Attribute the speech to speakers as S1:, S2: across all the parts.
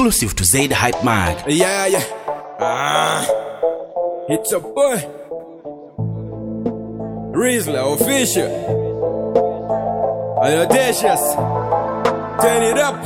S1: Exclusive to Zaid Hype Mag.
S2: Yeah. It's a boy Rizla official. Audacious. Turn it up.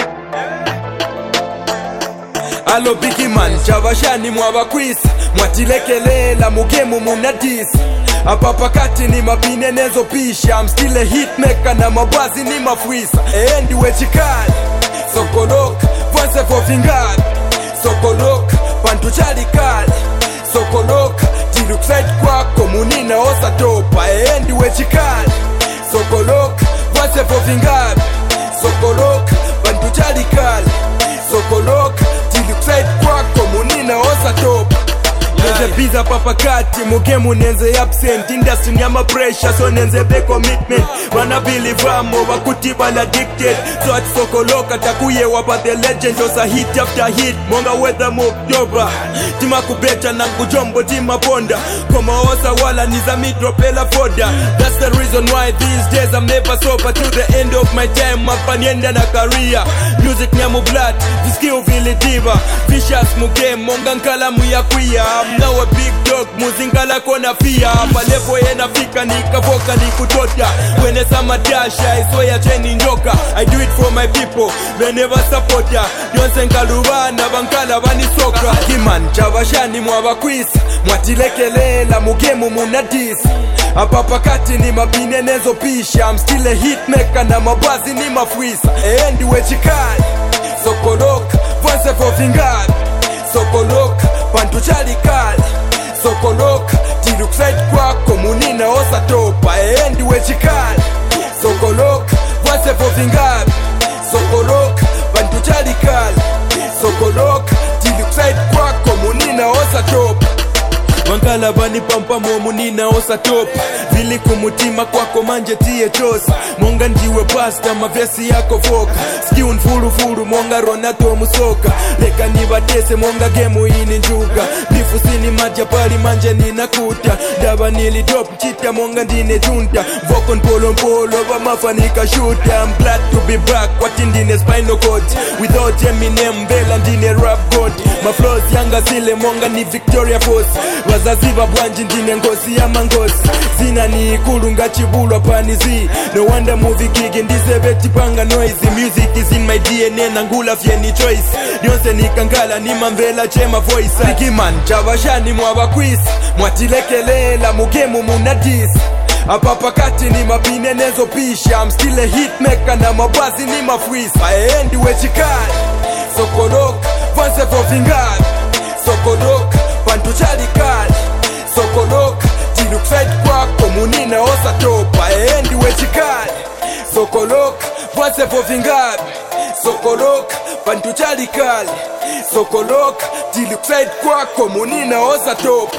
S2: Allo bigi man, chavashani mwabakwisa. Mwatilekelela mugemu munadisi. Hapa pakati ni mabinenezo pisha. I'm still a hit maker na mabazi ni mafwisa. Endi wechikali Sokoloka, voice for finger. Sokoloka, pantu chalikali. Sokoloka, tilukside kwako munina osa topa. Endi wechikali Sokoloka, voice for finger. Sokoloka, pantu chalikali. Sokoloka, tilukside kwako munina osa topa. Nenze biza papakati, mugemu nenze absent. Industry nyama pressure, so nenze be commitment. Wana believe amo, wakuti bala addicted. So at Sokoloka, takuye wapa the legend. Osa hit after hit, monga weather moktoba. Tima kubeta na kujombo, tima ponda. Koma osa wala niza midropela foda. That's the reason why these days I'm never sober. To the end of my time, mapanienda na career. Music nyamu blood, the skill vili diva. Vicious mugemu, monga nkala muyakuya. I'm now a big dog, muzingala kona fia. Palepo yena fika nikavoka nikutota. When sama dasha, I swear cheni njoka. I do it for my people, they never support ya. Yonse nkalubana, bankala bani soka. Kiman, chavashani mwabakwisa. Mwatilekelela, mugemu munadisi. Hapa pakati ni mabinenezo pisha. I'm still a hit maker na mabazi ni mafwisa. Endi wechikali Sokoloka, voice for finger. Sokoloka, pantu chalikali. Sokoloka, tilukside kwako munina osa topa. Endi wechikali Sokoloka, voice for finger. Sokoloka, pantu chalikali. Sokoloka, tilukside kwako munina osa topa. Wankala bani pampa munina osa topa. Vili kumutima kwako manje tiye chosa. Monga njiwe pasta mavesi yako foka. Skiun furu monga Ronato musoka. Leka nibatese monga gemu ini njuga. Bifu sini maja pali manje ninakuta. Daba nili top chita monga ndine junta. Vokon polo vamafanika shoota. I'm glad to be back watindine spinal cord. Without Eminem vela ndine rap god. My flows yanga zile monga ni Victoria Force. Wazaziva bwanji ndine ngosi ya mangosi. Zina ni kulunga chibulwa panizi. No wonder movie gig ndize beti panga noise. Music is in my DNA nangula fieni choice. Yonse ni kangala ni mamvela chema voice. Bigiman chavashani mwabakwisa. Mwatilekelela mugemu munadisi. Hapa pakati ni mabinenezo pisha. I'm still a hit maker na mabazi ni mafwisa. Endi wechikali Sokoloka, voice for finger. Sokoloka, pantu chalikali. Sokoloka, tilukside kwako munina osa topa. Endi wechikali Sokoloka, voice for finger. Sokoloka, pantu chalikali. Sokoloka, tilukside kwako munina osa topa.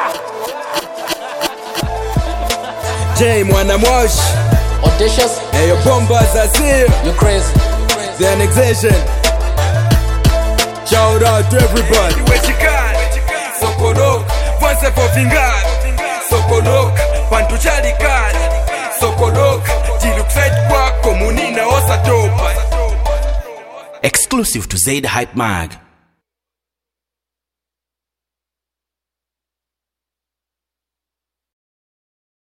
S2: J mwana moshi
S3: Audacious.
S2: Hey, your bombas are seal.
S3: You crazy.
S2: The annexation. Shout out to everybody. Sokoloka, voice for finger. Sokoloka, pantu chalikali. Sokoloka, tilukside kwako munina osa topa.
S1: Exclusive to Zaid Hype Mag.